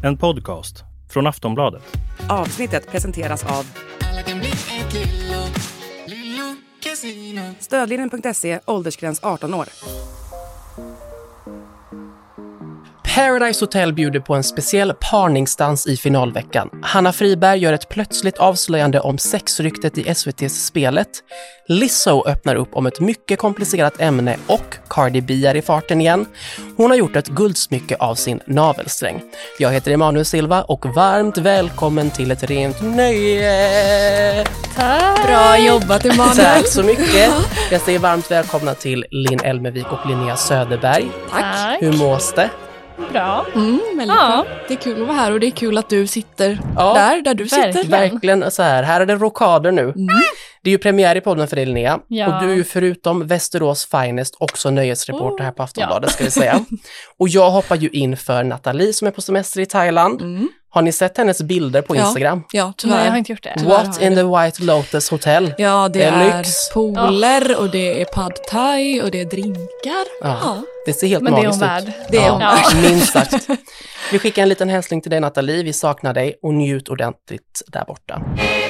En podcast från Aftonbladet. Avsnittet presenteras av Stödlinjen.se, åldersgräns 18 år. Paradise Hotel bjuder på en speciell parningsdans i finalveckan. Hanna Friberg gör ett plötsligt avslöjande om sexryktet i SVT:s Spelet. Lizzo öppnar upp om ett mycket komplicerat ämne och Cardi B är i farten igen. Hon har gjort ett guldsmycke av sin navelsträng. Jag heter Emanuel Silva och varmt välkommen till ett rent nöje. Tack. Bra jobbat, Emanuel. Tack så mycket. Jag säger varmt välkomna till Linn Elmervik och Linnea Söderberg. Tack. Hur mås det? Bra. Väldigt bra. Det är kul att vara här och det är kul att du sitter där du sitter. Verkligen så här är det rockader nu. Det är ju premiär i podden för dig, Linnea. Ja. Och du är ju förutom Västerås finest också nöjesreporter här på Aftonbladet, ska vi säga. Och jag hoppar ju in för Nathalie som är på semester i Thailand. Har ni sett hennes bilder på Instagram? Ja, tyvärr. Nej, jag har inte gjort det. What in the White Lotus Hotel? Ja, det är lyx. pooler och det är pad thai och det är drinkar. Ja. Det ser helt Men det är magiskt hon ut. värd. Det är hon värd. Minst sagt. Vi skickar en liten hälsning till dig, Nathalie. Vi saknar dig och njut ordentligt där borta.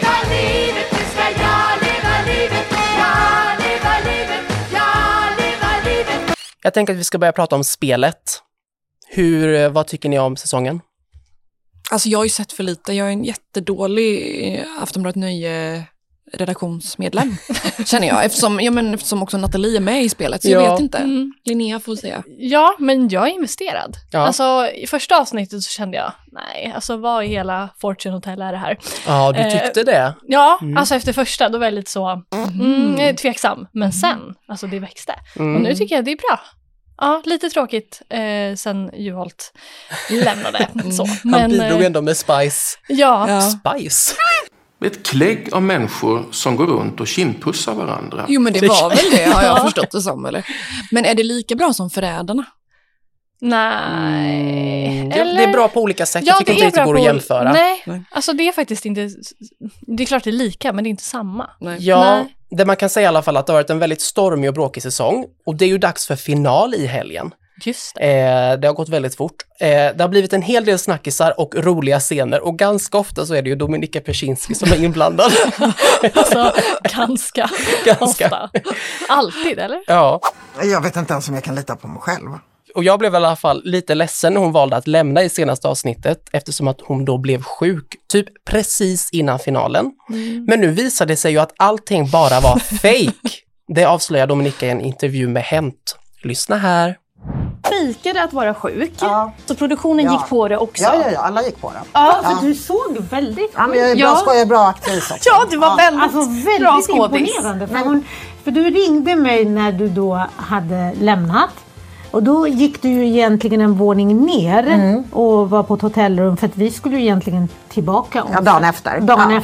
Jag tänker att vi ska börja prata om spelet. Vad tycker ni om säsongen? Alltså jag har ju sett för lite. Jag är en jättedålig Aftonbladet Nöje-redaktionsmedlem, känner jag. Eftersom också Nathalie är med i spelet. Så jag vet inte. Linnea får säga. Ja, men jag är investerad. Ja. Alltså, i första avsnittet så kände jag, nej, alltså vad i hela Fortune Hotel är det här? Ja, du tyckte det? Ja, alltså efter första, då var jag lite så tveksam. Men sen, alltså det växte. Och nu tycker jag det är bra. Ja, lite tråkigt sen Juholt lämnade. Så. Han bidrog ändå med spice. Ja. Spice? Ett klägg av människor som går runt och kindpussar varandra. Jo, men det var väl det, har jag förstått det som, eller? Men är det lika bra som Förrädarna? Nej. Det är bra på olika sätt. Jag tycker inte det går att jämföra. Nej, alltså det är faktiskt inte... Det är klart det är lika, men det är inte samma. Nej. Ja, Nej. det man kan säga i alla fall att det har varit en väldigt stormig och bråkig säsong. Och det är ju dags för final i helgen. Just det. Det har gått väldigt fort. Det har blivit en hel del snackisar och roliga scener. Och ganska ofta så är det ju Dominika Persinski som är inblandad. Alltså, ganska ofta. Alltid, eller? Ja. Jag vet inte ens om jag kan lita på mig själv. Och jag blev i alla fall lite ledsen när hon valde att lämna i senaste avsnittet eftersom att hon då blev sjuk, typ precis innan finalen. Men nu visade det sig ju att allting bara var fake. Det avslöjar Dominika i en intervju med Hänt. Lyssna här. Fejkade att vara sjuk. Ja. Så produktionen gick på det också. Ja, alla gick på det. Ja, för du såg väldigt sjuk. Ja, men jag är bra skoj, jag är bra aktris också. Ja, du var väldigt bra skådis. Imponerande. För du ringde mig när du då hade lämnat. Och då gick du ju egentligen en våning ner och var på ett hotellrum. För att vi skulle ju egentligen tillbaka. Dagen efter.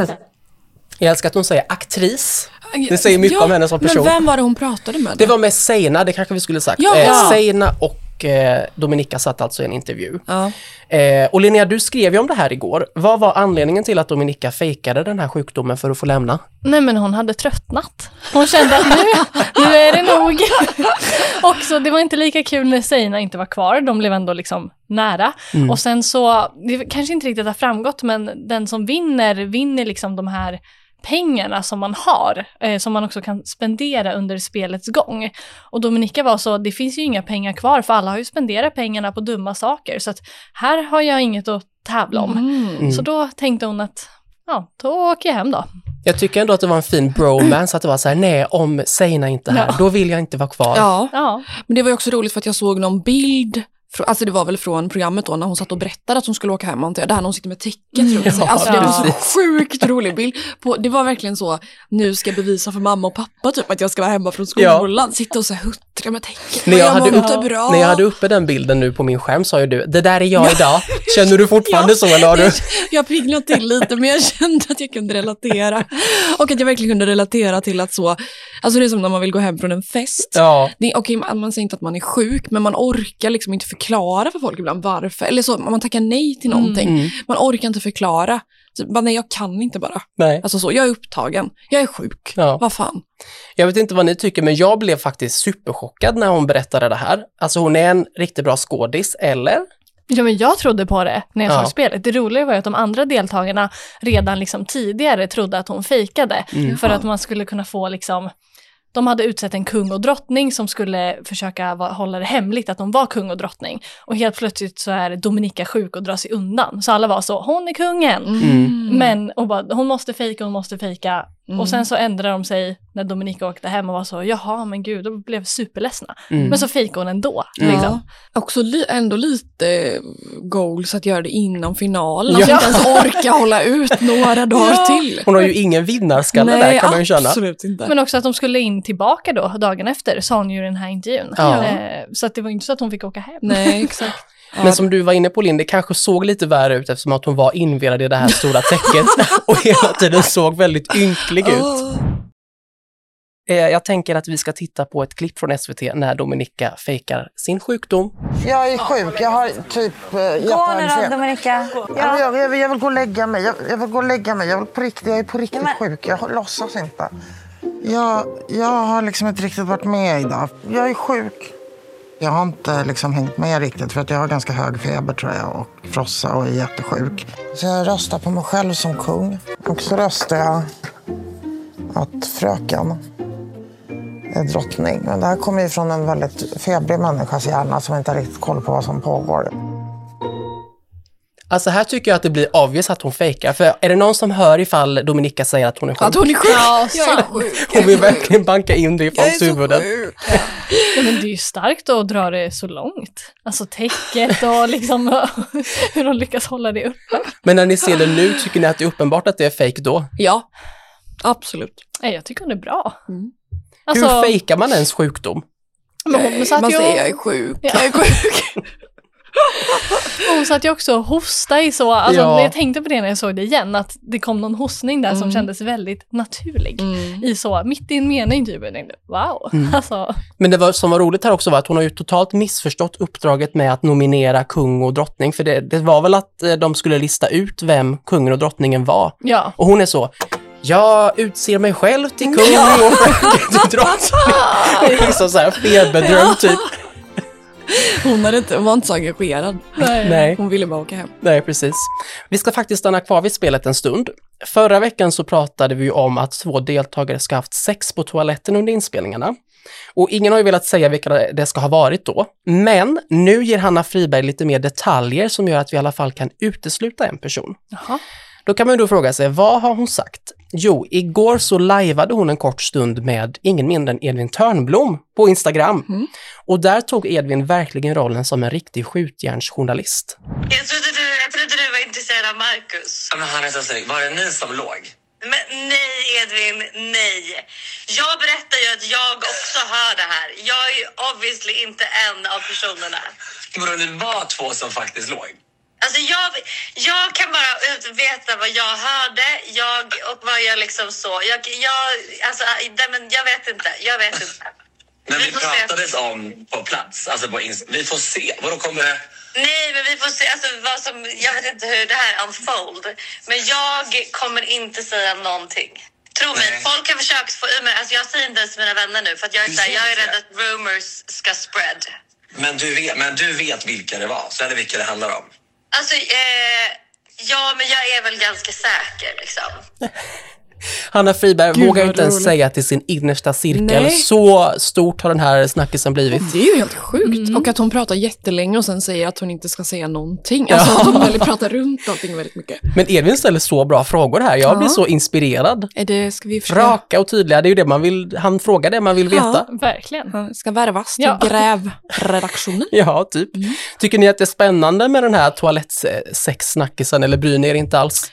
Jag älskar att hon säger aktris. Det säger mycket om henne som person. Men vem var det hon pratade med? Det var med Seina, det kanske vi skulle sagt. Ja. Seina och Dominika satt alltså i en intervju. Ja. Och Linnea, du skrev ju om det här igår. Vad var anledningen till att Dominika fejkade den här sjukdomen för att få lämna? Nej, men hon hade tröttnat. Hon kände att nu är det nog. Och så det var inte lika kul när Seina inte var kvar. De blev ändå liksom nära. Och sen så, det kanske inte riktigt har framgått, men den som vinner liksom de här pengarna som man har, som man också kan spendera under spelets gång. Och Dominika var så, det finns ju inga pengar kvar för alla har ju spenderat pengarna på dumma saker. Så att här har jag inget att tävla om. Så då tänkte hon att, då åker jag hem då. Jag tycker ändå att det var en fin bromance, att det var så här, nej, om Seina inte här, då vill jag inte vara kvar. Ja, men det var ju också roligt för att jag såg någon bild. Alltså det var väl från programmet då när hon satt och berättade att hon skulle åka hem, där hon sitter med täcket runt sig. Alltså det var så sjukt rolig bild. Det var verkligen så, nu ska jag bevisa för mamma och pappa typ att jag ska vara hemma från skolan. Sitta och så huttra med täcket. När jag hade uppe den bilden nu på min skärm sa ju du, det där är jag idag. Känner du fortfarande så eller har du? Jag piggnade till lite, men jag kände att jag kunde relatera. Och att jag verkligen kunde relatera till att så, alltså det är som när man vill gå hem från en fest. Ja. Okej, man säger inte att man är sjuk, men man orkar liksom inte förklara för folk ibland varför. Eller så, man tackar nej till någonting. Man orkar inte förklara. Så, nej, jag kan inte bara. Nej. Alltså så, jag är upptagen. Jag är sjuk. Ja. Vad fan? Jag vet inte vad ni tycker, men jag blev faktiskt superchockad när hon berättade det här. Alltså hon är en riktigt bra skådis, eller? Ja, men jag trodde på det när jag såg spelet. Det roliga var ju att de andra deltagarna redan liksom tidigare trodde att hon fejkade. För att man skulle kunna få liksom... De hade utsett en kung och drottning som skulle försöka hålla det hemligt att de var kung och drottning. Och helt plötsligt så är Dominika sjuk och drar sig undan. Så alla var så, hon är kungen. Men och bara, hon måste fejka. Och sen så ändrade de sig när Dominika åkte hem och var så, jaha men gud, de blev superledsna. Men så fejkade hon ändå. Liksom. Också ändå lite goals att göra det innan finalen. Att inte ens orka hålla ut några dagar till. Hon har ju ingen vinnarskalle där kan man ju känna. Absolut inte. Men också att de skulle in tillbaka då, dagen efter, sa hon ju i den här intervjun. Så att det var inte så att hon fick åka hem. Nej, exakt. Men som du var inne på, Linn, det kanske såg lite värre ut eftersom att hon var invirad i det här stora täcket och hela tiden såg väldigt ynklig ut. Jag tänker att vi ska titta på ett klipp från SVT när Dominika fejkar sin sjukdom. Jag är sjuk, jag har typ... Gå nu då, Dominika. Ja. Jag vill gå och lägga mig. Jag är på riktigt sjuk, jag låtsas inte. Jag har liksom inte riktigt varit med idag. Jag är sjuk. Jag har inte liksom hängt med riktigt för att jag har ganska hög feber tror jag och frossa och är jättesjuk. Så jag röstar på mig själv som kung. Och så röstar jag att fröken är drottning. Men det här kommer ju från en väldigt febrig människas hjärna som inte har riktigt koll på vad som pågår. Alltså här tycker jag att det blir obvious att hon fejkar. För är det någon som hör ifall Dominika säger att hon är sjuk? Att hon är sjuk? Ja, jag är sjuk. Hon vill verkligen banka in det i folks huvuden. Ja, men det är ju starkt att dra det så långt. Alltså täcket och liksom hur de lyckas hålla det uppe. Men när ni ser det nu, tycker ni att det är uppenbart att det är fake då? Ja, absolut. Nej, jag tycker hon är bra. Alltså, hur fejkar man ens sjukdom? Men hon satt man ju... säger jag är sjuk. Ja. Jag är sjuk. Hon satt ju också och hosta i så, alltså jag tänkte på det när jag såg det igen, att det kom någon hostning där som kändes väldigt naturlig i så, mitt i en mening typ, jag tänkte, wow. Alltså. Men det som var roligt här också var att hon har ju totalt missförstått uppdraget med att nominera kung och drottning, för det var väl att de skulle lista ut vem kungen och drottningen var. Ja. Och hon är så, jag utser mig själv till kung och till drottning. Det är liksom så här feberdröm typ. Hon var inte så engagerad. Nej. Hon ville bara åka hem. Nej, precis. Vi ska faktiskt stanna kvar vid spelet en stund. Förra veckan så pratade vi om att 2 deltagare ska ha haft sex på toaletten under inspelningarna. Och ingen har ju velat säga vilka det ska ha varit då. Men nu ger Hanna Friberg lite mer detaljer som gör att vi i alla fall kan utesluta en person. Jaha. Då kan man ju då fråga sig, vad har hon sagt? Jo, igår så liveade hon en kort stund med ingen mindre än Edvin Törnblom på Instagram. Och där tog Edvin verkligen rollen som en riktig skjutjärnsjournalist. Jag trodde du var intresserad av Marcus. Men han är så snygg. Var det ni som låg? Men nej Edvin, nej. Jag berättar ju att jag också hör det här. Jag är ju obviously inte en av personerna. Men det var 2 som faktiskt låg. Alltså jag kan bara veta vad jag hörde, och vad jag liksom så. Jag vet inte. Men vi pratades om på plats, alltså vi får se. Vadå kommer det? Nej, men vi får se alltså, jag vet inte hur det här unfold. Men jag kommer inte säga någonting. Tro mig, folk har försökt få ur mig. Alltså jag säger inte ens mina vänner nu för att jag är rädd att rumors ska spread. Men du vet vilka det var, så är det vilka det handlar om. Alltså, men jag är väl ganska säker liksom. Hanna Friberg vågar inte ens säga till sin innersta cirkel. Nej. Så stort har den här snackisen blivit. Det är ju helt sjukt. Och att hon pratar jättelänge och sen säger att hon inte ska säga någonting. Alltså att hon väldigt pratar runt allting väldigt mycket. Men Edvin ställer så bra frågor här. Jag blir så inspirerad. Ska vi försöka? Raka och tydliga, det är ju det man vill. Han frågar det man vill veta. Verkligen. Han ska värvas till grävredaktionen. Ja, typ. Tycker ni att det är spännande med den här toalettsexsnackisen eller bryr ni er inte alls?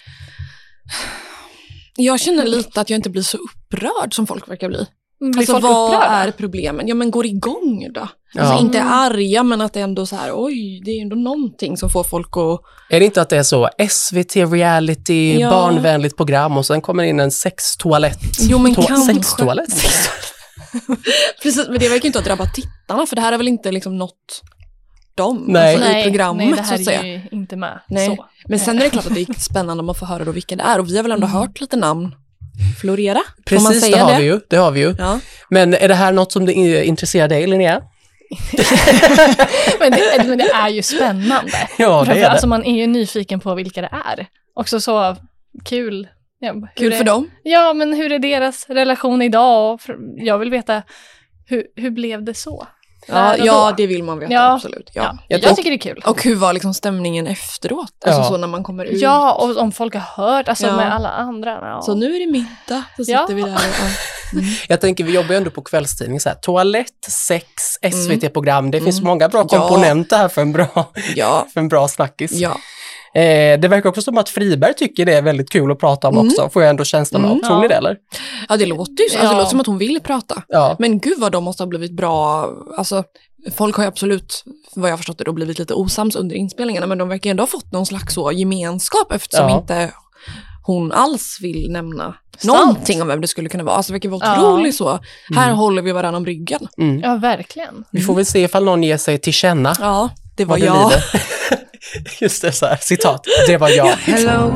Jag känner lite att jag inte blir så upprörd som folk verkar bli. Alltså vad är problemen? Ja men går igång då. Alltså inte arga men att det är ändå så här, oj det är ändå någonting som får folk att... Är det inte att det är så SVT reality, barnvänligt program och sen kommer in en sextoalett? Jo men kanske. Sextoalett? Precis, men det verkar inte ha drabbat tittarna för det här är väl inte liksom något dem nej. I programmet nej, det här så att säga. Är ju inte med. Nej. Så. Men sen är det klart att det är spännande om man får höra då vilka det är. Och vi har väl ändå hört lite namn florera. Precis, det har vi ju. Ja. Men är det här något som intresserar dig, Linnea? men det är ju spännande. Ja, det är det. Alltså man är ju nyfiken på vilka det är. Också så kul. Ja, kul för dem? Ja, men hur är deras relation idag? Jag vill veta, hur blev det så? Ja, det vill man veta, absolut. Ja. Jag tycker det är kul. Och hur var liksom stämningen efteråt? Alltså så när man kommer ut. Ja, och om folk har hört, alltså med alla andra. Ja. Så nu är det middag, så sitter vi där. Jag tänker, vi jobbar ju ändå på kvällstidning. Så här, toalett, sex, SVT-program. Det finns många bra komponenter här för en bra snackis. Ja. Det verkar också som att Friberg tycker det är väldigt kul att prata om också. Får jag ändå känslan av. Tror ni det eller? Ja, det låter ju så. Alltså, det låter som att hon vill prata. Ja. Men gud vad de måste ha blivit bra. Alltså, folk har ju absolut, vad jag förstått det, då blivit lite osams under inspelningarna. Men de verkar ändå ha fått någon slags så gemenskap eftersom inte hon alls vill nämna någonting om vem det skulle kunna vara. Alltså det verkar vara otroligt så. Här håller vi varandra om ryggen. Ja, verkligen. Vi får väl se ifall någon ger sig till känna. Ja, det var jag. Just det, så här, citat. Det var jag. Hello,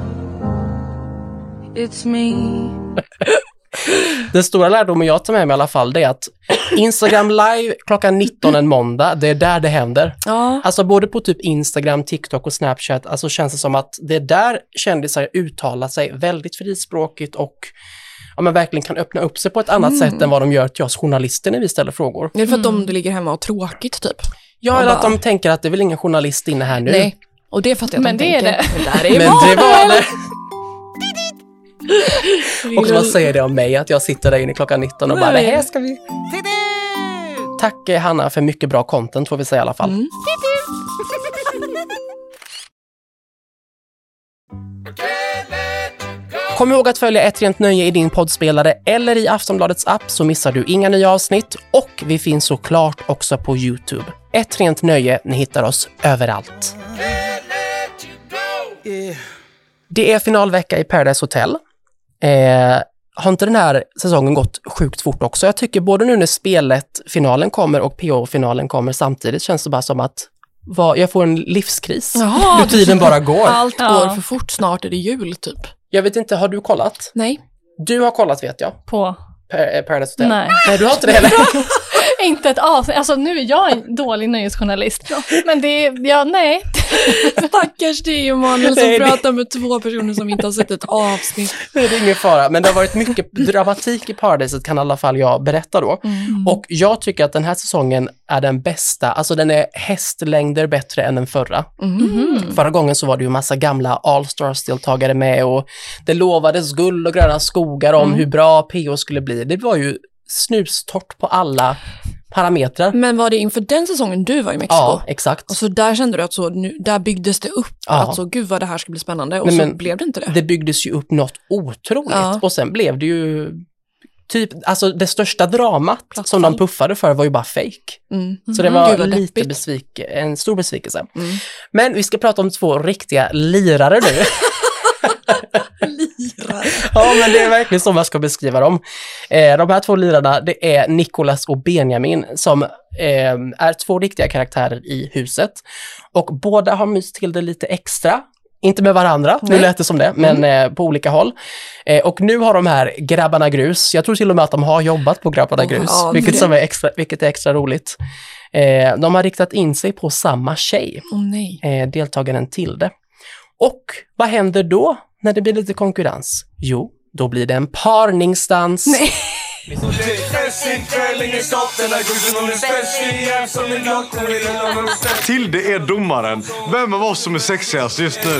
it's me. Den stora lärdomen jag tar med mig i alla fall, det är att Instagram live klockan 19 en måndag, det är där det händer. Ja. Alltså både på typ Instagram, TikTok och Snapchat, alltså känns det som att det är där kändisar uttalar sig väldigt frispråkigt och man verkligen kan öppna upp sig på ett annat sätt än vad de gör till oss journalister när vi ställer frågor. Är det för att de ligger hemma och tråkigt typ? Ja, eller att de tänker att det är väl ingen journalist inne här nu. Nej, och det fattar jag att de tänker. Men det var det. Och vad säger det om mig att jag sitter där inne klockan 19 och bara, det här ska vi... Tack Hanna för mycket bra content får vi säga i alla fall. Kom ihåg att följa Ett Rent Nöje i din poddspelare eller i Aftonbladets app så missar du inga nya avsnitt. Och vi finns såklart också på YouTube. Ett Rent Nöje, ni hittar oss överallt. Det är finalvecka i Paradise Hotel. Har inte den här säsongen gått sjukt fort också? Jag tycker både nu när finalen kommer och PO-finalen kommer samtidigt känns det bara som att jag får en livskris. Hur tiden bara går. Allt går för fort, snart är det jul typ. Jag vet inte, har du kollat? Nej. Du har kollat vet jag. På? Paradise Hotel. Nej, du har inte det heller. Inte ett avsnitt. Alltså nu är jag en dålig nöjesjournalist. Men det är, nej. Stackars det Emanuel som pratar med två personer som inte har sett ett avsnitt. Det är ingen fara. Men det har varit mycket dramatik i Paradise, kan i alla fall jag berätta då. Och jag tycker att den här säsongen är den bästa. Alltså den är hästlängder bättre än den förra. Förra gången så var det ju massa gamla All-Stars-deltagare med och det lovades guld och gröna skogar om hur bra PO skulle bli. Det var ju snustort på alla parametrar. Men var det inför den säsongen du var i Mexiko? Ja, exakt. Och så där kände du att där byggdes det upp att så gud vad det här ska bli spännande och så blev det inte det. Det byggdes ju upp något otroligt och sen blev det ju typ, alltså det största dramat som de puffade för var ju bara fake. Så det var lite en stor besvikelse. Men vi ska prata om två riktiga lirare nu. Ja, men det är verkligen så man ska beskriva dem. De här två lirarna, det är Nicolas och Benjamin som är två riktiga karaktärer i huset. Och båda har myst till det lite extra. Inte med varandra, nu lät det som det, men på olika håll. Och nu har de här Grabbarna Grus, jag tror till och med att de har jobbat på Grabbarna Grus, vilket är extra roligt. De har riktat in sig på samma tjej, deltagaren Tilde. Och vad händer då när det blir lite konkurrens? Jo, då blir det en parningsdans. Nej. Tilde är domaren. Vem av oss som är sexigast just nu?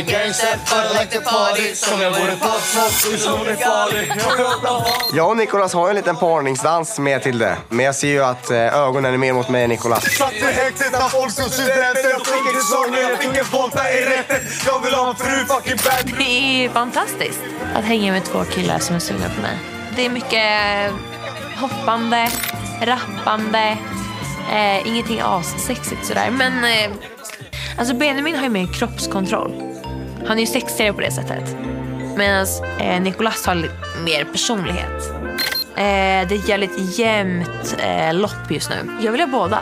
Jag och Nicolas har en liten parningsdans med Tilde. Men jag ser ju att ögonen är mer mot mig än Nicolas. Det är fantastiskt att hänga med två killar som är sugna på mig. Det är mycket hoppande, rappande, ingenting assexigt sådär. Men alltså Benjamin har ju mer kroppskontroll. Han är ju sexigare på det sättet. Medan Nicolas har mer personlighet. Det är lite jämnt lopp just nu. Jag vill ha båda.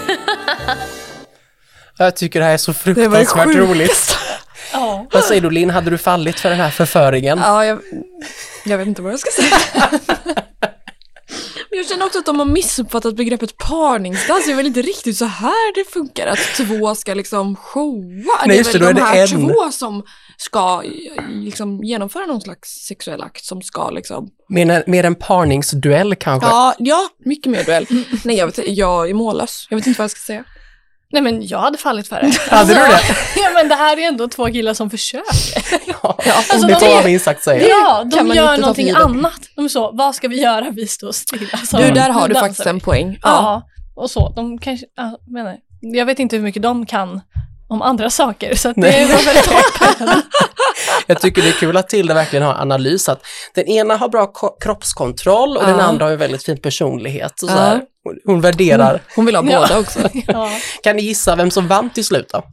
Jag tycker det här är så fruktansvärt roligt. Vad säger du Linn, hade du fallit för den här förföringen? Ja, jag vet inte vad jag ska säga. Jag känner också att de har missuppfattat begreppet parningsdans. Det är väl inte riktigt så här det funkar, att två ska liksom showa. Nej, det är väl de här två som ska liksom genomföra någon slags sexuell akt som ska liksom... Mer en parningsduell kanske? Ja, mycket mer duell. Nej, jag är mållös. Jag vet inte vad jag ska säga. Nej, men jag hade fallit för det. Hade du det? Ja, men det här är ändå två killar som försöker. Alltså, det får man minst sagt säga. Ja, de gör någonting annat. De är så, vad ska vi göra? Vi står still. Alltså, där har du faktiskt en poäng. Ja, och så. De kanske, jag vet inte hur mycket de kan om andra saker, så att det var väldigt toppen. Jag tycker det är kul att Tilda verkligen har analys att den ena har bra kroppskontroll och den andra har en väldigt fin personlighet. Och så här. Hon värderar. Hon vill ha båda också. Kan ni gissa vem som vann till slut då?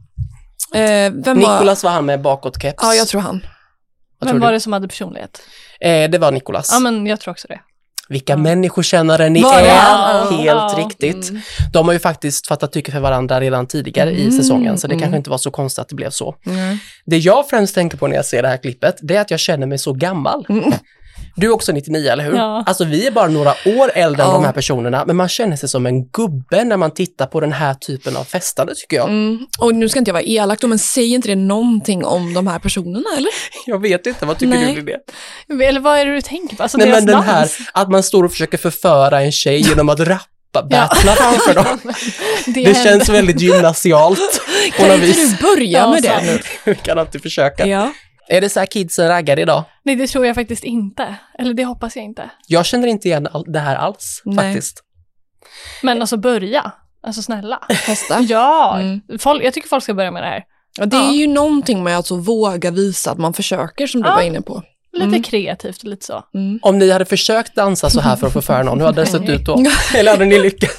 Nicolas var han med bakåtkeps. Ja, jag tror han. Vem var det som hade personlighet? Det var Nicolas. Ja, men jag tror också det. Vilka människokännare ni är. Helt riktigt. De har ju faktiskt fattat tycke för varandra redan tidigare i säsongen. Så det kanske inte var så konstigt att det blev så. Det jag främst tänker på när jag ser det här klippet, det är att jag känner mig så gammal. Du är också 99, eller hur? Ja. Alltså vi är bara några år äldre än de här personerna, men man känner sig som en gubbe när man tittar på den här typen av festande, tycker jag. Och nu ska inte jag vara elak då, men säger inte det någonting om de här personerna, eller? Jag vet inte, vad tycker du om det? Eller vad är det du tänker på? Alltså, nej, men den här, att man står och försöker förföra en tjej genom att battla framför dem. Det känns väldigt gymnasialt. Kan inte du börja med det nu? Vi kan alltid försöka. Ja. Är det så här kidsen raggar idag? Nej, det tror jag faktiskt inte. Eller det hoppas jag inte. Jag känner inte igen det här alls, faktiskt. Men alltså börja. Alltså snälla. Testa. Ja, jag tycker folk ska börja med det här. Ja, det är ju någonting med att så våga visa att man försöker, som du var inne på. Lite kreativt och lite så. Om ni hade försökt dansa så här för att få för någon, hur hade det sett ut då? Eller hade ni lyckats?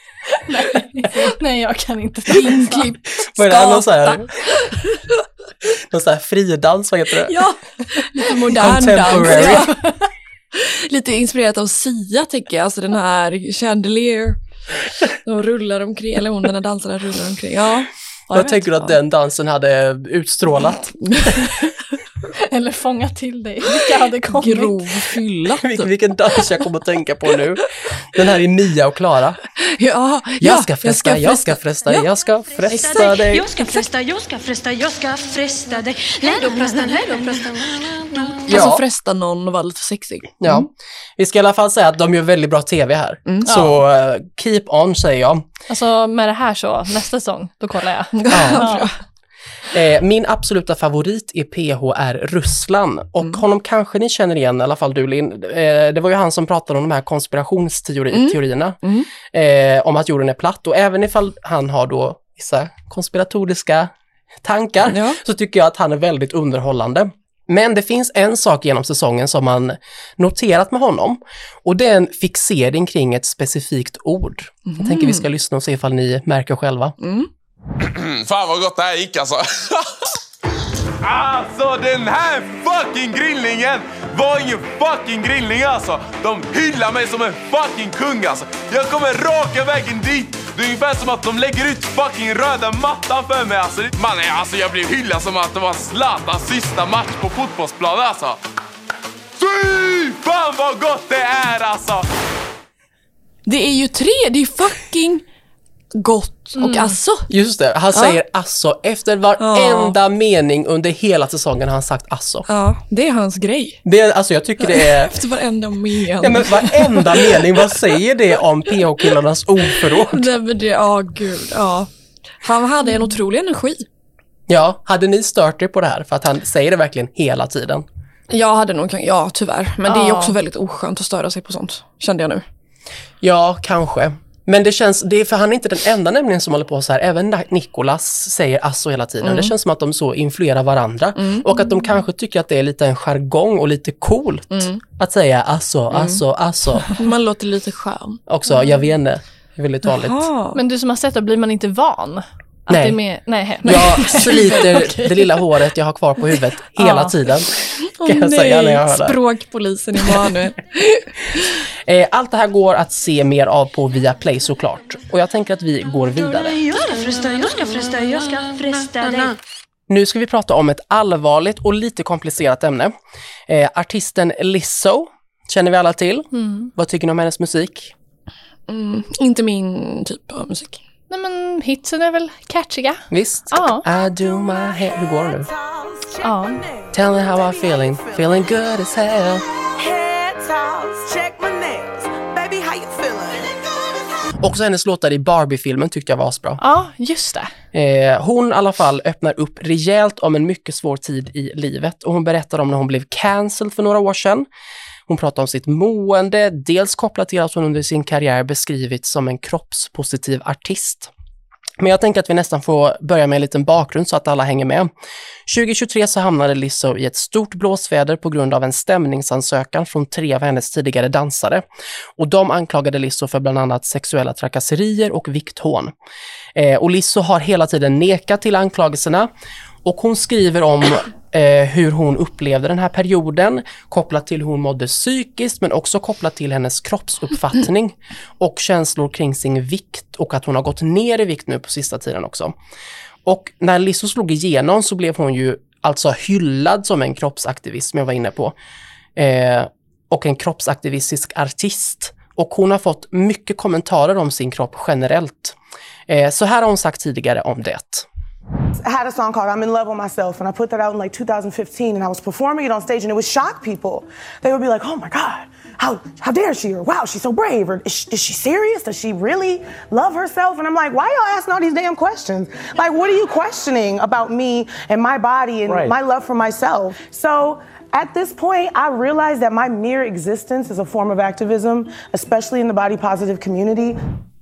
Nej, jag kan inte dansa. Vad är det? Någon så här fridans, vad heter det? Ja, lite modern dans. Ja. Lite inspirerat av Sia, tycker jag. Alltså den här Chandelier. De rullar omkring, eller hon, den här dansaren rullar omkring. Ja. Jag tänker att den dansen hade utstrålat. Eller fånga till dig. Vilka hade kommit? Grov fylla. Vilken dans jag kommer att tänka på nu. Den här är Mia och Klara. Ja, jag ska fresta dig. Jag ska fresta dig. Jag ska fresta, jag ska fresta dig. Lädopröstan. Alltså fresta någon och vara lite sexig. Ja, vi ska i alla fall säga att de gör väldigt bra tv här. Så keep on, säger jag. Alltså med det här så, nästa säsong, då kollar jag. Ja. Min absoluta favorit är PHR Ruslan. Och honom kanske ni känner igen, i alla fall du, Linn. Det var ju han som pratade om de här konspirationsteorierna. Om att jorden är platt. Och även ifall han har då vissa konspiratoriska tankar, så tycker jag att han är väldigt underhållande. Men det finns en sak genom säsongen som man noterat med honom. Och det är en fixering kring ett specifikt ord. Jag tänker vi ska lyssna och se ifall ni märker själva. Fan vad gott det här gick alltså. Alltså den här fucking grillningen var ingen fucking grillning alltså. De hyllar mig som en fucking kung alltså. Jag kommer raka vägen dit. Det är ungefär som att de lägger ut fucking röda mattan för mig alltså. Man, alltså jag blev hyllad som att det var Zlatans sista match på fotbollsplanen alltså. Fy fan vad gott det är alltså. Det är ju det är fucking gott och alltså. Just det, han säger alltså. Efter varenda mening under hela säsongen har han sagt alltså. Ja, det är hans grej. Alltså jag tycker det är... Efter varenda mening. Ja, men varenda mening, vad säger det om PH-killarnas ordförråd? Nej, men gud, ja. Han hade en otrolig energi. Ja, hade ni stört er på det här? För att han säger det verkligen hela tiden. Jag hade nog, ja tyvärr. Men det är också väldigt oskönt att störa sig på sånt, kände jag nu. Ja, kanske. Men det är för han är inte den enda nämligen som håller på så här. Även Nicolas säger alltså hela tiden. Det känns som att de så influerar varandra. Och att de kanske tycker att det är lite en jargong och lite coolt att säga alltså. Man låter lite skön. Också, jag vet inte. Det är väldigt vanligt. Men du som har sett det, blir man inte van? Att Nej. Det är med, nej. Jag sliter det lilla håret jag har kvar på huvudet hela tiden. Kan jag säga när jag hör det. Språkpolisen i Manuel. Allt det här går att se mer av på Viaplay såklart. Och jag tänker att vi går vidare. Jag ska fresta dig. Nu ska vi prata om ett allvarligt och lite komplicerat ämne. Artisten Lizzo, känner vi alla till. Vad tycker ni om hennes musik? Inte min typ av musik. Nej, men hitsen är väl catchiga. Visst. Ja. I do my hair. Hur går det nu? Ja. Tell me how I'm feeling. Feeling good as hell. Också hennes låtar i Barbie-filmen tyckte jag var asbra. Ja, just det. Hon i alla fall öppnar upp rejält om en mycket svår tid i livet. Och hon berättar om när hon blev cancelled för några år sedan. Hon pratar om sitt mående, dels kopplat till att hon under sin karriär beskrivits som en kroppspositiv artist. Men jag tänker att vi nästan får börja med en liten bakgrund så att alla hänger med. 2023 så hamnade Lizzo i ett stort blåsväder på grund av en stämningsansökan från 3 av hennes tidigare dansare. Och de anklagade Lizzo för bland annat sexuella trakasserier och vikthån. Och Lizzo har hela tiden nekat till anklagelserna. Och hon skriver om hur hon upplevde den här perioden, kopplat till hur hon mådde psykiskt men också kopplat till hennes kroppsuppfattning och känslor kring sin vikt och att hon har gått ner i vikt nu på sista tiden också. Och när Lizzo slog igenom så blev hon ju alltså hyllad som en kroppsaktivist som jag var inne på och en kroppsaktivistisk artist. Och hon har fått mycket kommentarer om sin kropp generellt. Så här har hon sagt tidigare om det. I had a song called I'm in Love with Myself, and I put that out in like 2015, and I was performing it on stage, and it would shock people. They would be like, oh my God, how dare she, or wow, she's so brave, or is she serious? Does she really love herself? And I'm like, why y'all asking all these damn questions? Like, what are you questioning about me and my body and my love for myself? So at this point, I realized that my mere existence is a form of activism, especially in the body positive community.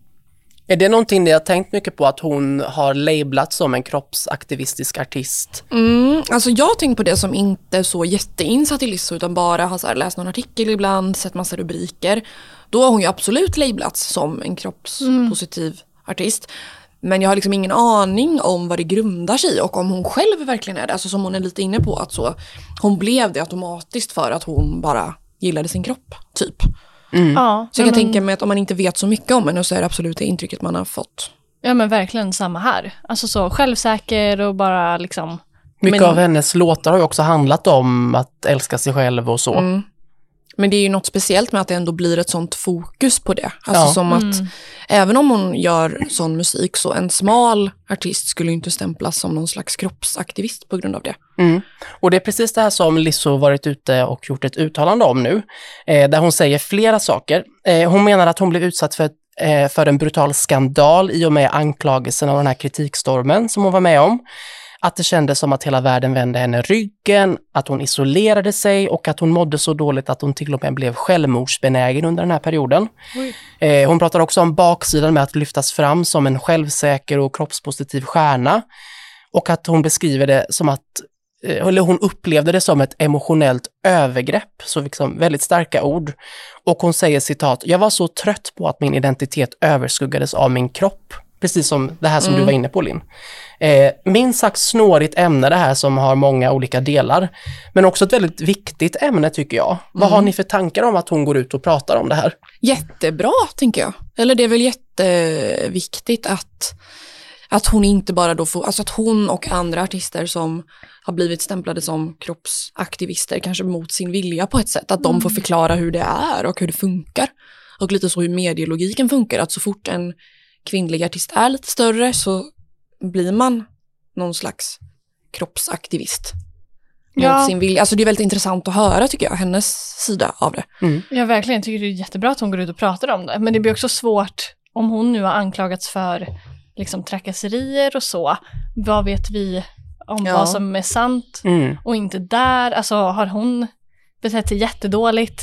Är det någonting ni har tänkt mycket på, att hon har lablat som en kroppsaktivistisk artist? Alltså jag har tänkt på det som inte är så jätteinsatt i Lizzo, utan bara har så här läst någon artikel ibland, sett massa rubriker. Då har hon ju absolut lablats som en kroppspositiv artist. Men jag har liksom ingen aning om vad det grundar sig i och om hon själv verkligen är det. Alltså som hon är lite inne på, att så, hon blev det automatiskt för att hon bara gillade sin kropp, typ. Ja, så jag kan tänka mig att om man inte vet så mycket om henne så är det absolut det intrycket man har fått. Ja, men verkligen samma här. Alltså så självsäker och bara liksom... Mycket av hennes låtar har ju också handlat om att älska sig själv och så. Men det är ju något speciellt med att det ändå blir ett sånt fokus på det. Alltså som att även om hon gör sån musik, så en smal artist skulle ju inte stämplas som någon slags kroppsaktivist på grund av det. Och det är precis det här som Lizzo varit ute och gjort ett uttalande om nu. Där hon säger flera saker. Hon menar att hon blev utsatt för en brutal skandal i och med anklagelsen av den här kritikstormen som hon var med om. Att det kändes som att hela världen vände henne ryggen, att hon isolerade sig och att hon mådde så dåligt att hon till och med blev självmordsbenägen under den här perioden. Hon pratar också om baksidan med att lyftas fram som en självsäker och kroppspositiv stjärna. Och att hon beskriver det som att, eller hon upplevde det som ett emotionellt övergrepp, så liksom väldigt starka ord. Och hon säger citat, jag var så trött på att min identitet överskuggades av min kropp. Precis som det här som du var inne på, Linn. Minst sagt snårigt ämne det här som har många olika delar. Men också ett väldigt viktigt ämne tycker jag. Vad har ni för tankar om att hon går ut och pratar om det här? Jättebra, tänker jag. Eller det är väl jätteviktigt att hon inte bara då får, alltså att hon och andra artister som har blivit stämplade som kroppsaktivister, kanske mot sin vilja på ett sätt, att de får förklara hur det är och hur det funkar. Och lite så hur medielogiken funkar, att så fort en kvinnlig artist är lite större så blir man någon slags kroppsaktivist mot sin vilja. Alltså det är väldigt intressant att höra, tycker jag, hennes sida av det. Jag verkligen tycker det är jättebra att hon går ut och pratar om det. Men det blir också svårt om hon nu har anklagats för liksom trakasserier och så. Vad vet vi om vad som är sant och inte där? Alltså har hon betett sig jättedåligt?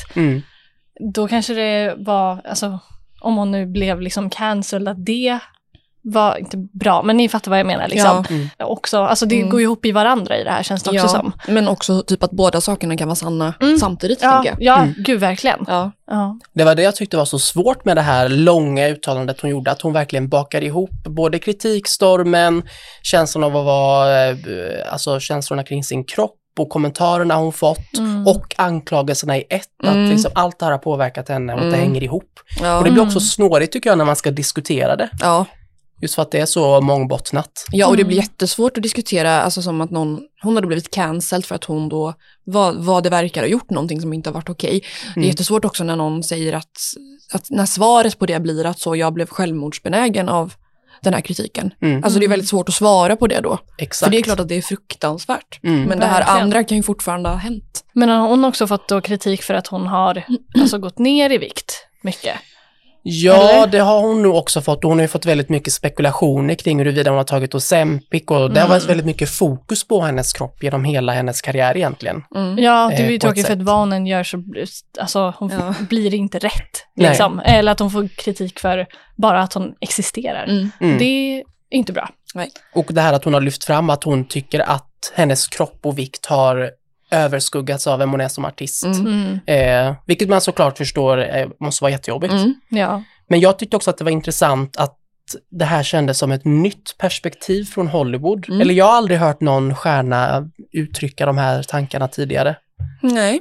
Då kanske det var, alltså om hon nu blev liksom cancelled, att det var inte bra. Men ni fattar vad jag menar liksom. Också, alltså det går ju ihop i varandra i det här, känns det också som. Men också typ att båda sakerna kan vara sanna samtidigt, tänker jag. Ja, gud verkligen. Ja. Det var det jag tyckte var så svårt med det här långa uttalandet hon gjorde, att hon verkligen bakar ihop både kritikstormen, känslan av att vara, alltså känslorna kring sin kropp och kommentarerna hon fått och anklagelserna i ett, att liksom allt det här har påverkat henne och att det hänger ihop. Och det blir också snårigt, tycker jag, när man ska diskutera det. Just för att det är så mångbottnat. Ja, och det blir jättesvårt att diskutera, alltså som att hon hade blivit cancelled för att hon då, vad det verkar ha gjort någonting som inte har varit okej. Det är jättesvårt också när någon säger att när svaret på det blir att så jag blev självmordsbenägen av den här kritiken. Alltså det är väldigt svårt att svara på det då. Exakt. För det är klart att det är fruktansvärt. Men det här andra kan ju fortfarande ha hänt. Men har hon också fått då kritik för att hon har alltså gått ner i vikt mycket? Ja, Eller? det har hon nog också fått. Hon har ju fått väldigt mycket spekulationer kring huruvida hon har tagit Ozempic och det har varit väldigt mycket fokus på hennes kropp genom hela hennes karriär egentligen. Ja, det är ju tråkigt för att vad hon än gör så alltså, hon blir inte rätt. Liksom. Eller att hon får kritik för bara att hon existerar. Det är inte bra. Nej. Och det här att hon har lyft fram att hon tycker att hennes kropp och vikt har överskuggats av vem hon är som artist. Vilket man såklart förstår måste vara jättejobbigt. Ja. Men jag tyckte också att det var intressant att det här kändes som ett nytt perspektiv från Hollywood. Eller jag har aldrig hört någon stjärna uttrycka de här tankarna tidigare. Nej,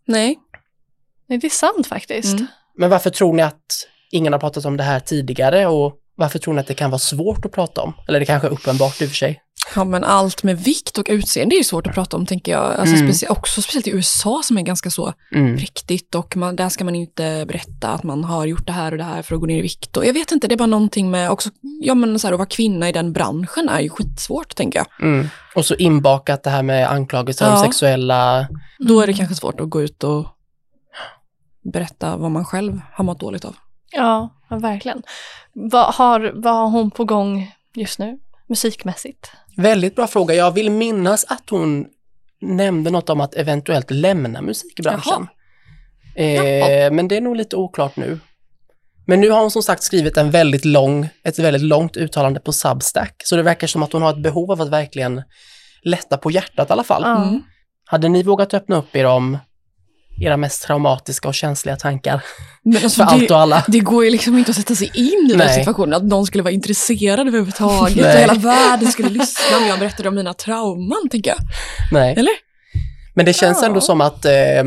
det är sant faktiskt. Men varför tror ni att ingen har pratat om det här tidigare och varför tror ni att det kan vara svårt att prata om? Eller det kanske är uppenbart i och för sig. Ja, men allt med vikt och utseende är ju svårt att prata om, tänker jag. Alltså speciellt i USA som är ganska så riktigt och där ska man inte berätta att man har gjort det här och det här för att gå ner i vikt. Och jag vet inte, det är bara någonting med också, ja men så här, att vara kvinna i den branschen är ju skitsvårt, tänker jag. Och så inbakat det här med anklagelser om sexuella... Då är det kanske svårt att gå ut och berätta vad man själv har mått dåligt av. Ja, verkligen. Vad har hon på gång just nu, musikmässigt? Väldigt bra fråga. Jag vill minnas att hon nämnde något om att eventuellt lämna musikbranschen. Men det är nog lite oklart nu. Men nu har hon som sagt skrivit ett väldigt långt uttalande på Substack. Så det verkar som att hon har ett behov av att verkligen lätta på hjärtat i alla fall. Hade ni vågat öppna upp er om era mest traumatiska och känsliga tankar? Men alltså, för allt och alla. Det går ju liksom inte att sätta sig in i den situationen. Att någon skulle vara intresserad överhuvudtaget. Och hela världen skulle lyssna om jag berättade om mina trauman, tänker jag. Nej. Eller? Men det känns ändå som att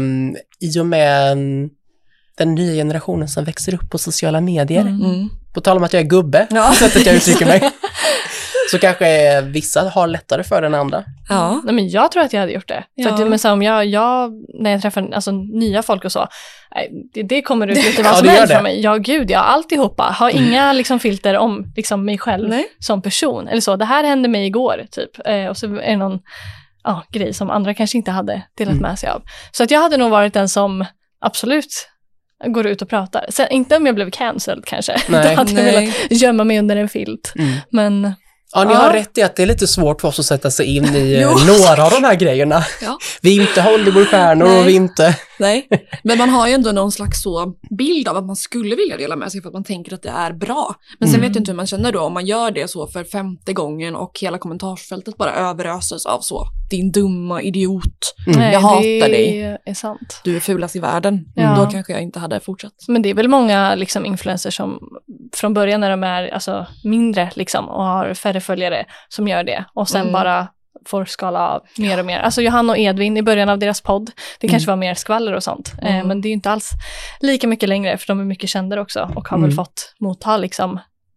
i och med den nya generationen som växer upp på sociala medier. På tal om att jag är gubbe, på sättet jag uttrycker mig. Så kanske vissa har lättare för än andra. Ja. Nej, men jag tror att jag hade gjort det. För att, men som jag när jag träffar alltså, nya folk och så, det kommer ut lite vad som helst från mig. Ja, gud, jag alltihopa. Har inga liksom, filter om liksom, mig själv som person. Eller så, det här hände mig igår, typ. Och så är det någon grej som andra kanske inte hade delat med sig av. Så att jag hade nog varit den som absolut går ut och pratar. Sen, inte om jag blev cancelled kanske. Då hade jag velat gömma mig under en filt. Men... Ja, ni har rätt i att det är lite svårt för oss att sätta sig in i några av de här grejerna. Ja. Vi är inte Hollywoodstjärnor och vi inte... Nej, men man har ju ändå någon slags så bild av att man skulle vilja dela med sig för att man tänker att det är bra. Men sen vet jag inte hur man känner då om man gör det så för 5:e gången och hela kommentarsfältet bara överöses av så. Din dumma idiot. Jag hatar dig. Det är sant. Du är fulast i världen. Då kanske jag inte hade fortsatt. Men det är väl många liksom, influencers som från början när de är alltså, mindre liksom, och har färre följare som gör det. Och sen bara får skala av mer och mer. Alltså Johann och Edvin i början av deras podd. Det kanske var mer skvaller och sånt. Men det är ju inte alls lika mycket längre för de är mycket kändare också. Och har väl fått motta liksom,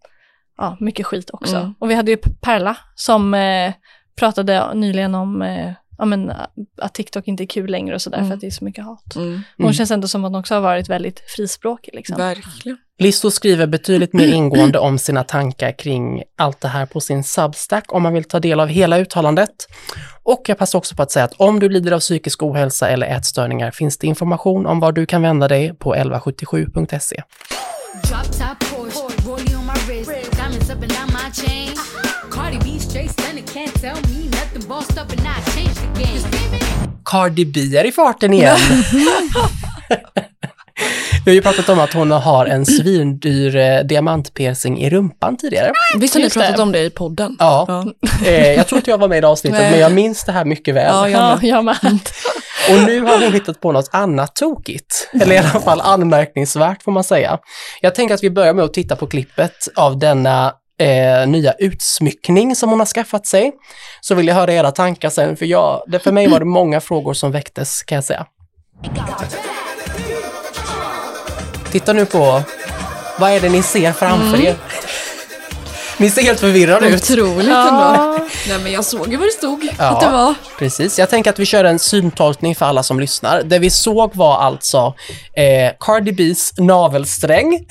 mycket skit också. Och vi hade ju Perla som pratade nyligen om att TikTok inte är kul längre och sådär för att det är så mycket hat. Hon känns ändå som att hon också har varit väldigt frispråkig. Liksom. Verkligen. Lisso skriver betydligt mer ingående om sina tankar kring allt det här på sin Substack om man vill ta del av hela uttalandet. Och jag passar också på att säga att om du lider av psykisk ohälsa eller ätstörningar finns det information om var du kan vända dig på 1177.se. Cardi B är i farten igen. Vi har ju pratat om att hon har en svindyr diamantpiercing i rumpan tidigare. Visst har ni pratat om det i podden? Ja. Jag tror inte jag var med i det avsnittet, men jag minns det här mycket väl. Ja, jag med. Och nu har hon hittat på något annat tokigt. Eller i alla fall anmärkningsvärt får man säga. Jag tänker att vi börjar med att titta på klippet av denna nya utsmyckning som hon har skaffat sig. Så vill jag höra era tankar sen, för mig var det många frågor som väcktes, kan jag säga. Titta nu på, vad är det ni ser framför er? Ni ser helt förvirrade ut. Otroligt ändå. Nej, men jag såg ju vad det stod att det var. Precis. Jag tänker att vi kör en syntolkning för alla som lyssnar. Det vi såg var alltså Cardi B's navelsträng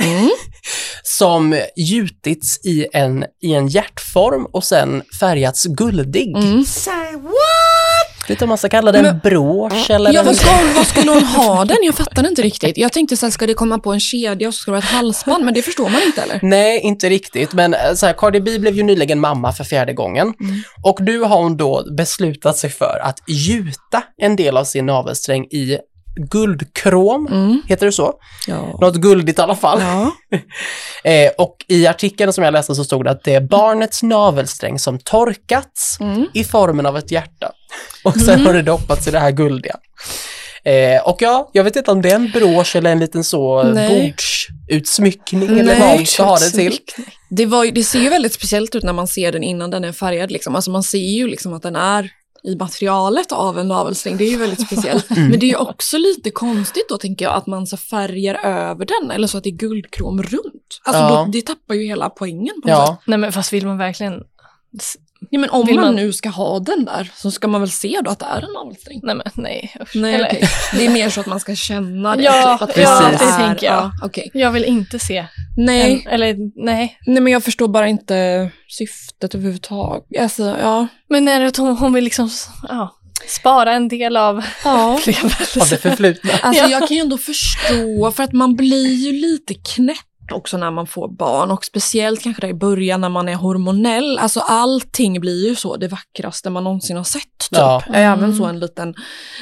som gjutits i en hjärtform och sen färgats guldig. Say what? Vet du om man ska kalla det en brosch eller? Ja, vad skulle hon ha den? Jag fattar inte riktigt. Jag tänkte så här, ska det komma på en kedja och så ska det vara ett halsband, men det förstår man inte, eller? Nej, inte riktigt. Men så här, Cardi B blev ju nyligen mamma för 4:e gången. Och nu har hon då beslutat sig för att gjuta en del av sin navelsträng i guldkrom, heter det så? Ja. Något guldigt i alla fall. Ja. Och i artikeln som jag läste så stod det att det är barnets navelsträng som torkats i formen av ett hjärta. Och sen har det doppats i det här guldiga. Och jag vet inte om det är en brosch eller en liten så bordsutsmyckning eller vad man ska ha det till. Det ser ju väldigt speciellt ut när man ser den innan den är färgad. Liksom. Alltså man ser ju liksom att den är i materialet av en navelsträng. Det är ju väldigt speciellt. Men det är ju också lite konstigt då, tänker jag, att man så färgar över den eller så att det är guldkrom runt. Alltså det tappar ju hela poängen på något sätt. Nej, men fast vill man verkligen... Ja, men om man nu ska ha den där så ska man väl se då att det är en navelsträng. Nej, men nej. Nej, okay. Det är mer så att man ska känna det. Ja, att det tänker jag. Okay. Jag vill inte se. Nej. Nej, men jag förstår bara inte syftet överhuvudtaget. Alltså, ja. Men är det att hon vill liksom spara en del av upplevelsen? Av det förflutna. Alltså jag kan ju ändå förstå, för att man blir ju lite knäpp också när man får barn, och speciellt kanske där i början när man är hormonell. Alltså allting blir ju så det vackraste man någonsin har sett typ. Även så en liten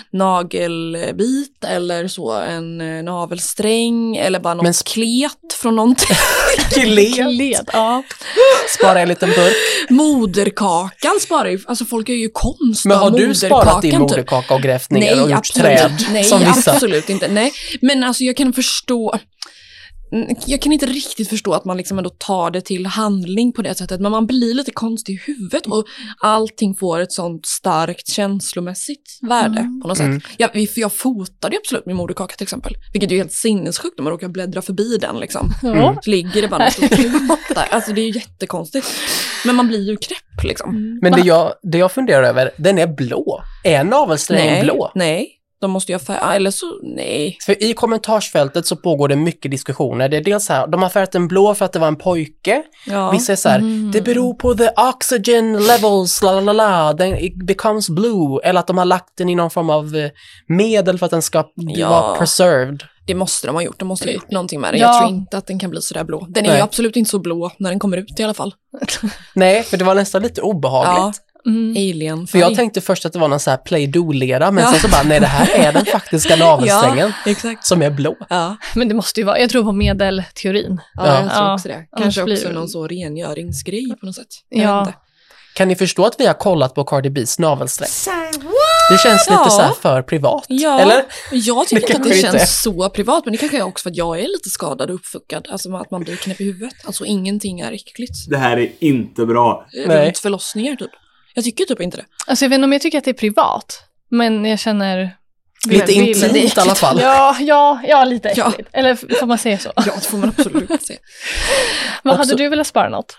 nagelbit eller så en navelsträng eller bara något klet från någonting. Klet? Ja. Spara en liten burk. Moderkakan sparar ju, alltså folk är ju konst. Men har du sparat din moderkaka och grävt ner och gjort träd? Nej, som vissa? Absolut inte. Nej, men alltså jag kan förstå... Jag kan inte riktigt förstå att man liksom ändå tar det till handling på det sättet, men man blir lite konstig i huvudet och allting får ett sånt starkt känslomässigt värde på något sätt. Jag fotade absolut min moderkaka till exempel, vilket är ju helt sinnessjukt när man råkar bläddra förbi den liksom. Så ligger det bara något där. Alltså det är ju jättekonstigt. Men man blir ju knäpp liksom. Men det jag funderar över, den är blå. Är navelsträng blå? Nej. De måste jag eller så, nej. För i kommentarsfältet så pågår det mycket diskussioner. Det är dels här, de har färgat en blå för att det var en pojke. Vissa är så här, det beror på the oxygen levels, then it becomes blue. Eller att de har lagt den i någon form av medel för att den ska vara preserved. Det måste de ha gjort. De måste ha gjort någonting med den. Jag tror inte att den kan bli så där blå. Den är ju absolut inte så blå när den kommer ut i alla fall. Nej, för det var nästan lite obehagligt. Alien. För jag tänkte först att det var någon så här Play-Doh-lera, men sen så bara, nej, det här är den faktiska navelsträngen som är blå. Ja. Men det måste ju vara, jag tror på medelteorin. Ja, jag tror också det. Kanske också någon så rengöringsgrej på något sätt. Kan ni förstå att vi har kollat på Cardi B's navelsträng? Det känns lite så här för privat. Eller? Jag tycker inte att det känns så privat, men det kanske är också för att jag är lite skadad och uppfuckad. Alltså att man blir knäpp i huvudet. Alltså ingenting är äckligt. Det här är inte bra. Runt förlossningar typ. Jag tycker typ inte det. Alltså jag vet inte om jag tycker att det är privat, men jag känner... Lite intimt i alla fall. Ja, lite äckligt. Eller får man säga så? Ja, det får man absolut säga. Vad hade du velat spara något?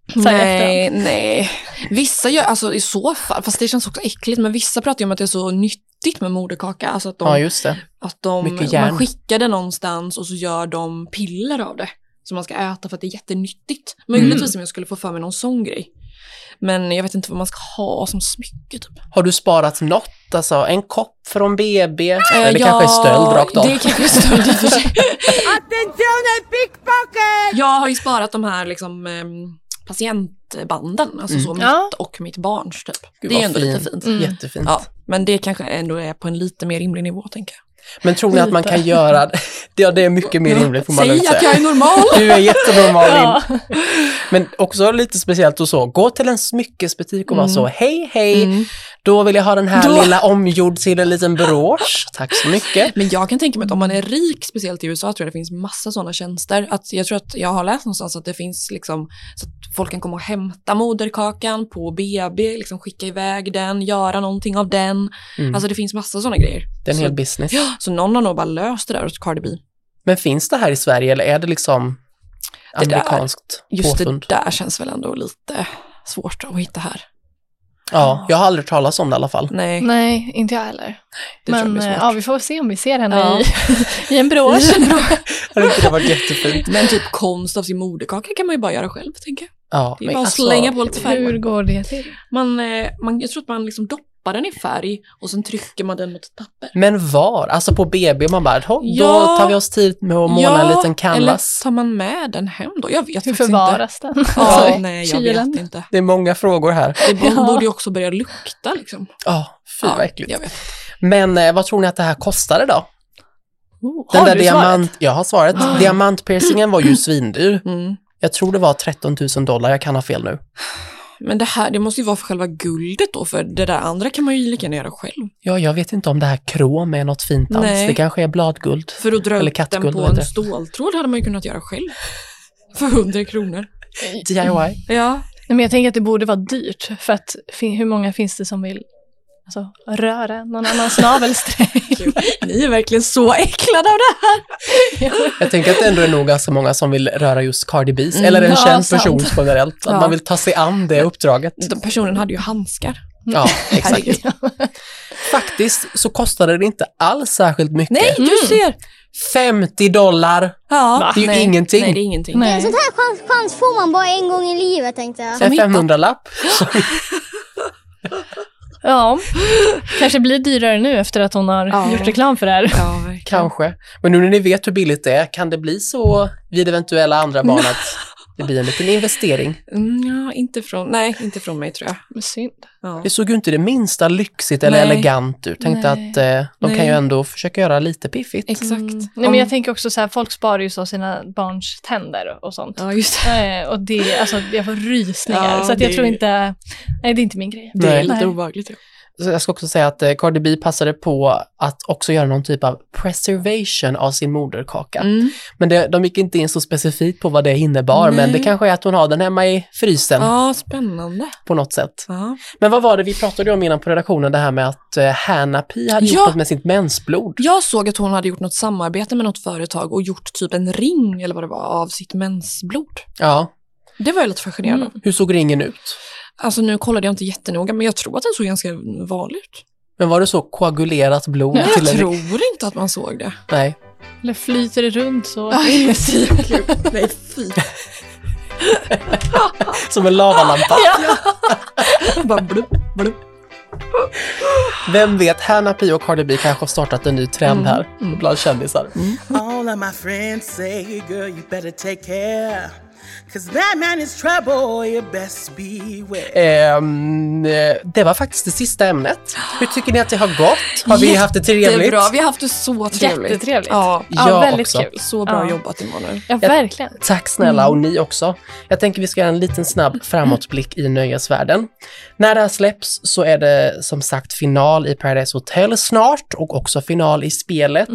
Nej. Vissa gör, alltså i så fall, fast det känns också äckligt, men vissa pratar ju om att det är så nyttigt med moderkaka. Alltså att just det. Att man skickar det någonstans och så gör de piller av det som man ska äta för att det är jättenyttigt. Möjligtvis om jag skulle få för mig någon sån grej. Men jag vet inte vad man ska ha som smycke typ. Har du sparat något? Alltså en kopp från BB? Eller kanske är stöld rakt av? Det kanske är stöld i och för sig. Jag har ju sparat de här liksom patientbanden. Alltså så mitt och mitt barns typ. Gud, det är ändå lite fint. Jättefint. Ja, men det kanske ändå är på en lite mer rimlig nivå, tänker jag. Men tror ni att man kan göra det är mycket mer rimligt, får man säga. Säg att jag är normal. Du är jättenormal. Men också lite speciellt och så. Gå till en smyckesbutik och vara så, hej. Då vill jag ha den här lilla omgjord till en liten brosch. Tack så mycket. Men jag kan tänka mig att om man är rik, speciellt i USA, tror jag det finns massa sådana tjänster. Jag tror att jag har läst någonstans att det finns liksom, så att folk kan komma och hämta moderkakan på BB, liksom skicka iväg den, göra någonting av den. Alltså det finns massa sådana grejer. Det är en hel business. Ja, så någon har nog bara löst det där åt Cardi B. Men finns det här i Sverige eller är det liksom... amerikanskt påfund. Just det där känns väl ändå lite svårt att hitta här. Ja, jag har aldrig talat om det i alla fall. Nej, inte jag heller. Men vi får se om vi ser henne i en brosch. Det var jättefint. Men typ konst av sin moderkaka kan man ju bara göra själv, tänker jag. Ja, det är bara att slänga på lite färg. Hur går det till? Jag tror att man liksom doppar den i färg och sen trycker man den mot ett papper. Men var? Alltså på BB man bara, då tar vi oss tid med att måla en liten canvas. Eller tar man med den hem då? Jag vet. Hur förvaras den? Nej, jag vet inte. Det är många frågor här. Det borde ju också börja lukta liksom. Fy vad äckligt. Jag vet. Men vad tror ni att det här kostade då? Den där diamant... Jag har svaret. Diamantpiercingen var ju svindyr. Jag tror det var $13,000. Jag kan ha fel nu. Men det måste ju vara för själva guldet då, för det där andra kan man ju lika gärna göra själv. Ja, jag vet inte om det här krom är något fint alls. Det kanske är bladguld. För att dra upp den på en ståltråd hade man ju kunnat göra själv. För 100 kronor. DIY. Ja. Men jag tänker att det borde vara dyrt. För att hur många finns det som vill röra någon annans navelsträng? Ni är verkligen så äcklade av det här. Jag tänker att det ändå är nog ganska många som vill röra just Cardi B's. Eller en känd person generellt. Att man vill ta sig an det uppdraget. Den personen hade ju handskar. Ja, exakt. Faktiskt så kostade det inte alls särskilt mycket. Nej, du ser. $50. Ja, det är ju ingenting. Nej, det är ingenting. Nej. Sånt här chans får man bara en gång i livet, tänkte jag. En 500-lapp. Ja, kanske blir dyrare nu efter att hon har gjort reklam för det här. Ja, kanske. Men nu när ni vet hur billigt det är, kan det bli så vid eventuella andra barn att det blir en liten investering? Ja, inte från mig tror jag. Men synd. Ja. Det såg ju inte det minsta lyxigt eller elegant ut. Tänkte att de kan ju ändå försöka göra lite piffigt. Exakt. Nej, men jag tänker också så här, folk sparar ju så sina barns tänder och sånt. Ja, just det. Och det, alltså, jag får rysningar. Så att jag tror inte, nej det är inte min grej. Det är lite obehagligt. Så jag ska också säga att Cardi B passade på att också göra någon typ av preservation av sin moderkaka. Men de gick inte in så specifikt på vad det innebar. Men det kanske är att hon har den hemma i frysen. Ja, spännande. På något sätt. Ja. Men vad var det vi pratade om innan på redaktionen? Det här med att Hannah P hade gjort något med sitt mensblod. Jag såg att hon hade gjort något samarbete med något företag och gjort typ en ring eller vad det var av sitt mensblod. Ja. Det var jag lite fascinerad av. Hur såg ringen ut? Alltså nu kollade jag inte jättenoga, men jag tror att den såg ganska vanlig ut. Men var det så koagulerat blod? Nej, jag tror inte att man såg det. Nej. Eller flyter det runt så? Nej, fy. Som en lavalampa. Bara blubb, blubb. Vem vet, Hannah P och Cardi B kanske har startat en ny trend här bland kändisar. All of my friends say, girl, you better take care. 'Cause that man is trouble, you best beware. Det var faktiskt det sista ämnet. Hur tycker ni att det har gått? Har vi haft det trevligt? Jättebra, vi har haft det så trevligt. Jättetrevligt. Ja, väldigt också. kul. Så bra jobbat, Emanuel. Ja, verkligen. Tack snälla, och ni också. Jag tänker vi ska göra en liten snabb framåtblick i nöjesvärlden. När det här släpps så är det som sagt final i Paradise Hotel snart och också final i spelet.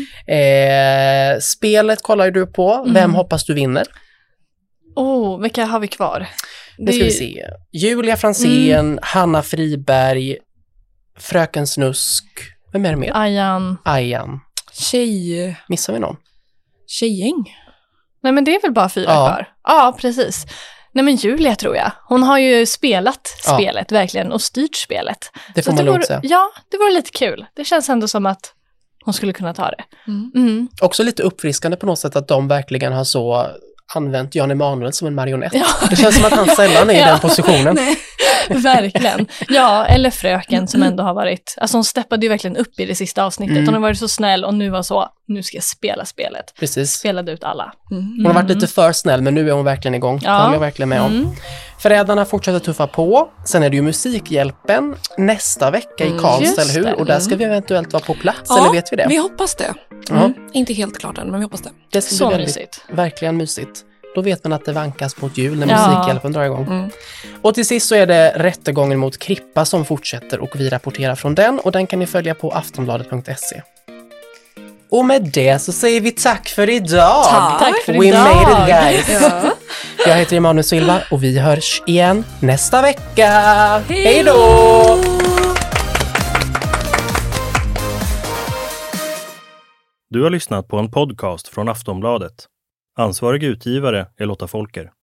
Spelet kollar ju du på. Vem hoppas du vinner? Vilka har vi kvar? Det ska vi se. Julia Franzén, Hanna Friberg, Fröken Snusk. Vem är det mer? Ayan. Missar vi någon? Tjejgäng. Nej, men det är väl bara 4 kvar. Ja, precis. Nej, men Julia tror jag. Hon har ju spelat spelet verkligen och styrt spelet. Det får man lugnt säga. Ja, det var lite kul. Det känns ändå som att hon skulle kunna ta det. Också lite uppfriskande på något sätt att de verkligen har så använt Jan Emanuel som en marionett. Ja. Det känns som att han sällan är i den positionen. Nej. Verkligen. Ja, eller Fröken som ändå har varit... Alltså hon steppade ju verkligen upp i det sista avsnittet. Hon har varit så snäll och nu var så, nu ska jag spela spelet. Precis. Spelade ut alla. Hon har varit lite för snäll, men nu är hon verkligen igång. Det håller jag verkligen med om. Förrädarna fortsätter tuffa på. Sen är det ju Musikhjälpen nästa vecka i Karlstad, eller hur? Och där ska vi eventuellt vara på plats, eller vet vi det? Vi hoppas det. Inte helt klart än, men vi hoppas det. Det ska bli väldigt, verkligen mysigt. Då vet man att det vankas mot jul när Musikhjälpen drar igång. Och till sist så är det rättegången mot Krippa som fortsätter och vi rapporterar från den. Och den kan ni följa på aftonbladet.se. Och med det så säger vi tack för idag. Tack för We idag. made it, guys. Jag heter Emanuel Silva och vi hörs igen nästa vecka. Hej då! Du har lyssnat på en podcast från Aftonbladet. Ansvarig utgivare är Lotta Folker.